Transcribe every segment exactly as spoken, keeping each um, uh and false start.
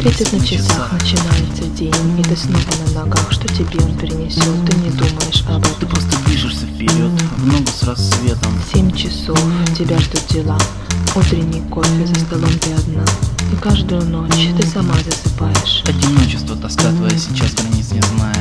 Тридцать на часах начинается день, и ты снова на ногах. Что тебе он перенесет? Ты не думаешь об этом. Ты просто движешься вперед, в ногу с рассветом. Семь часов, тебя ждут дела. Утренний кофе, за столом ты одна. И каждую ночь ты сама засыпаешь. Одиночество, тоска твоя сейчас границ не знает.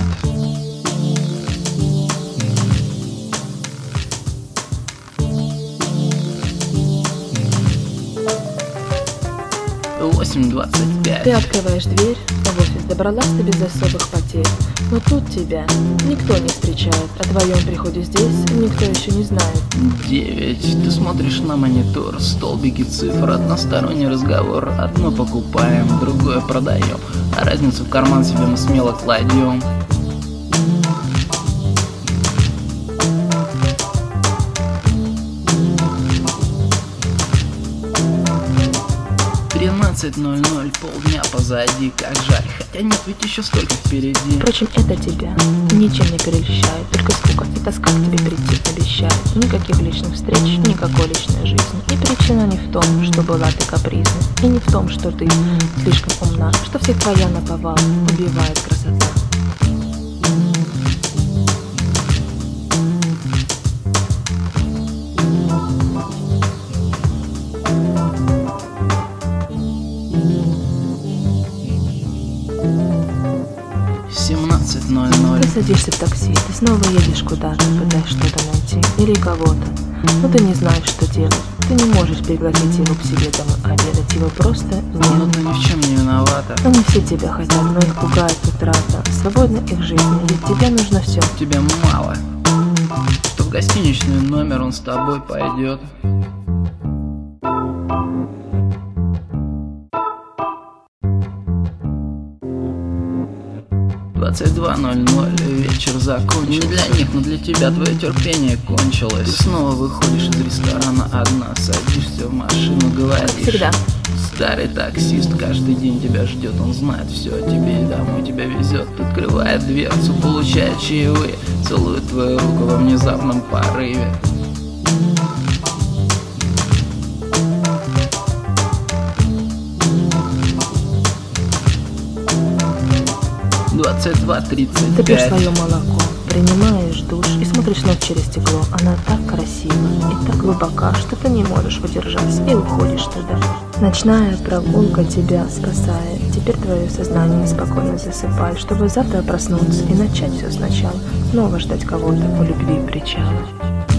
восемь двадцать пять. Ты открываешь дверь, в офис добралась ты без особых потерь. Но тут тебя никто не встречает. О твоем приходе здесь никто еще не знает. Девять. Ты смотришь на монитор, столбики цифр, односторонний разговор. Одно покупаем, другое продаем, а разницу в карман себе мы смело кладем. тринадцать ноль ноль, полдня позади, как жаль. Хотя нет, ведь еще столько впереди. Впрочем, это тебя ничем не перелещает. Только скука и тоска к тебе прийти обещает. Никаких личных встреч, никакой личной жизни. И причина не в том, что была ты капризна, и не в том, что ты слишком умна, что всех твоя наповал убивает красота. семнадцать ноль ноль. Ты садишься в такси, ты снова едешь куда-то, пытаясь что-то найти или кого-то, но ты не знаешь, что делать. Ты не можешь пригласить его к себе домой обедать, его просто Но нет. ты ни в чем не виновата. Они все тебя хотят, но их пугает утрата свободна их жизнь, ведь тебе нужно все. Тебя мало, что в гостиничный номер он с тобой пойдет. двадцать два ноль ноль, вечер закончился. Не для них, но для тебя твое терпение кончилось. Ты снова выходишь из ресторана одна, садишься в машину, говоришь. Как всегда. Старый таксист каждый день тебя ждет, он знает все о тебе и домой тебя везет. Открывает дверцу, получает чаевые, целует твою руку во внезапном порыве. двадцать два тридцать Ты пьешь пять. свое молоко, принимаешь душ и смотришь ночь через стекло. Она так красива и так глубока, что ты не можешь удержаться и уходишь туда. Ночная прогулка тебя спасает. Теперь твое сознание спокойно засыпает, чтобы завтра проснуться и начать все сначала. Снова ждать кого-то у любви причала.